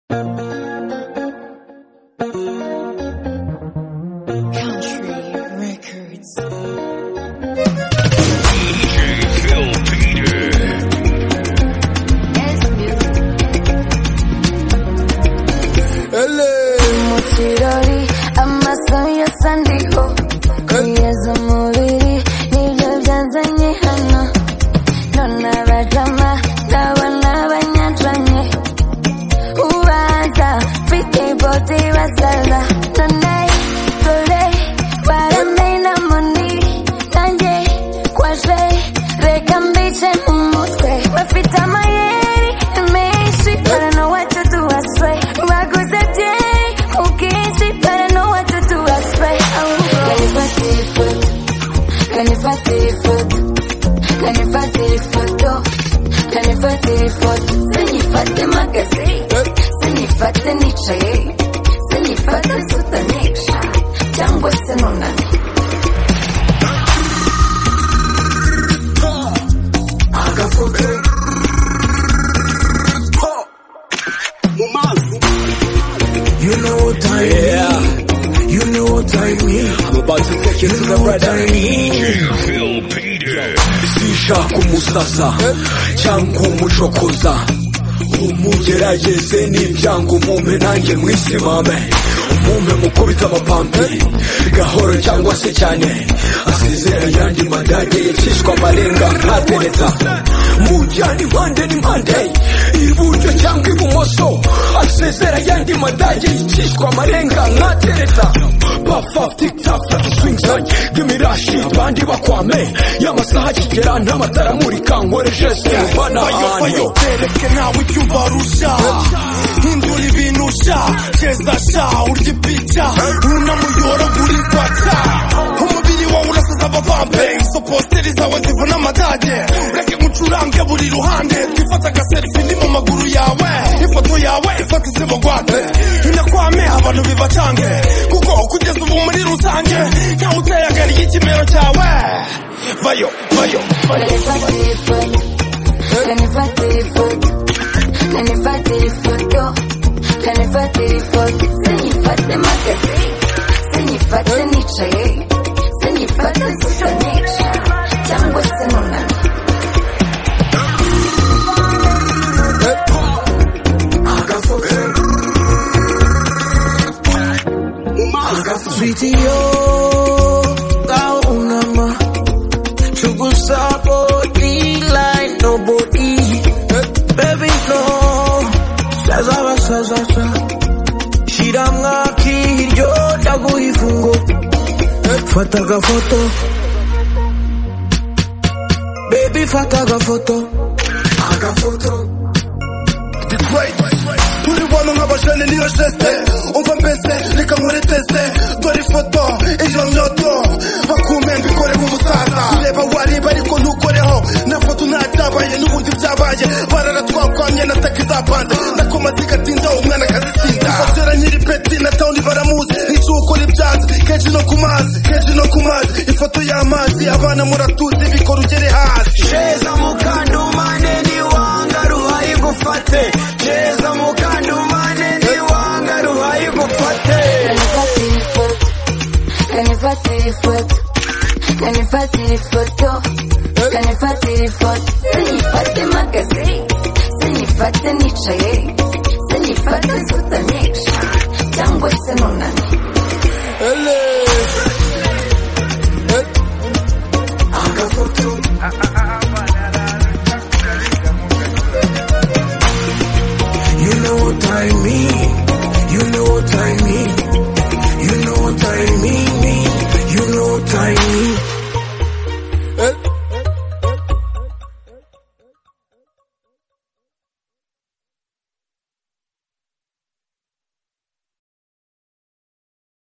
cyangwa umucokoza umugerageze n'ibyango umume nanjye mwisimame umume mukubita amapampe gahoro cyangwa se cyane asezera yandi madage yacishwa amarenga nkatereta mujyana impande n'impande iburyo cyangwa ibumoso asezera yandi madage yacishwa amarenga nkatereta puff tiktak swing zone gimirashi bandi bakwame y'amasaha kigera n'amatara murika nkore geste bana ayo tereke nawe icyumva rusha hindura ibintu sha cheza sha urya picha unamuyora guri kwata umubiri wawe urasaza abavampe izo posteri zawe zivuna amadage ureke mucurange buri ruhande twifata agaselfie ni mu maguru yawe ifoto yawe ifata izibogwate inakwame abantu bibacange kuko kugeza ubu muri rusange ntawe uteyagariye ikimero cyawe vayo Sweetie yo, unama chugusa body like nobody. Baby no, saza shiramwa kiryo ndaguhifungo. Fataga photo, baby fataga photo. Aga photo. Turi wano nk'abajene niyo geste umva mbese reka nkore teste dore ifoto ejo nyoto bakume mbikore nk'umusaza ureba wareba ariko ntukoreho na foto ntacyabaye n'ubundi byabaye barara twakwamye na taki zapanze nakoma zigatinda umwana akazitsinda ifatira nyiri peti na tawuni baramuzi nicyo ukora ibyanze kenshi no ku mazi ifoto y'amazi abana muratuzi bikora ugere hasi cheza mukandumane ni wanga ruhaye gufate cheza mukandumane ni wanga ruhaye gufate kanifate foto sinifate magazine sinifate nicaye sinifate sutamix